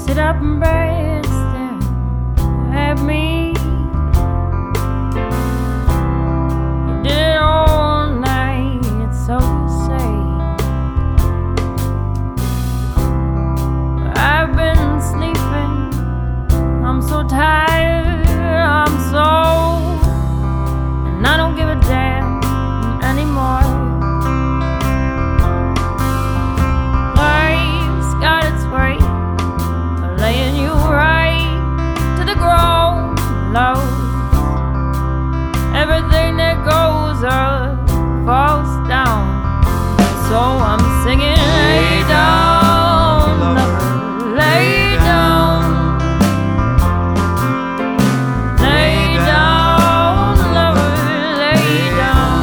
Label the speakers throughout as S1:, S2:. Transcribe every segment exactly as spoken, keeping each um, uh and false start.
S1: sit up in bed staring at me. You did it all night, so you say. I've been sleeping, I'm so tired, I'm so, and I don't give a damn anymore. Life's got its way of laying you right to the ground low. Everything that goes up falls down. So I'm singing, lay down, lover, lay down, lay down, lover, lay down.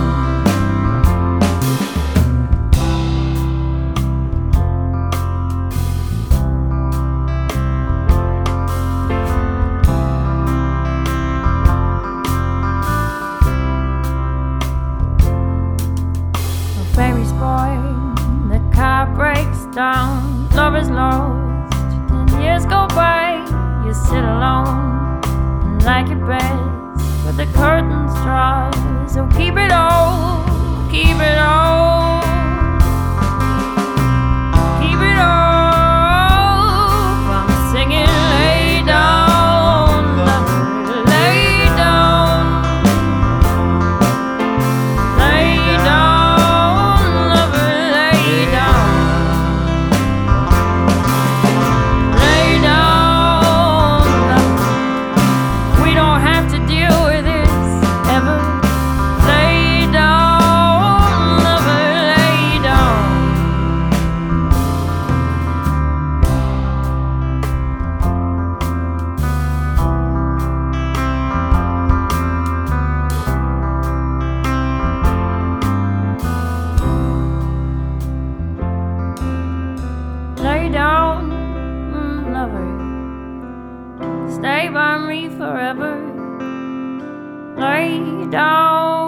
S1: Baby's born, the car breaks down, love is lost. Ten years go by, you sit alone and like it best, but the curtains drawn. So keep it all, keep it all, keep it all. I'm singing, lay down, lover, lay down, lay down, lover, lay down, lay down, lover. We don't have to deal with this ever. Lay down, lover, lay down. Lay down, mm, lover, stay by me forever. Lay down.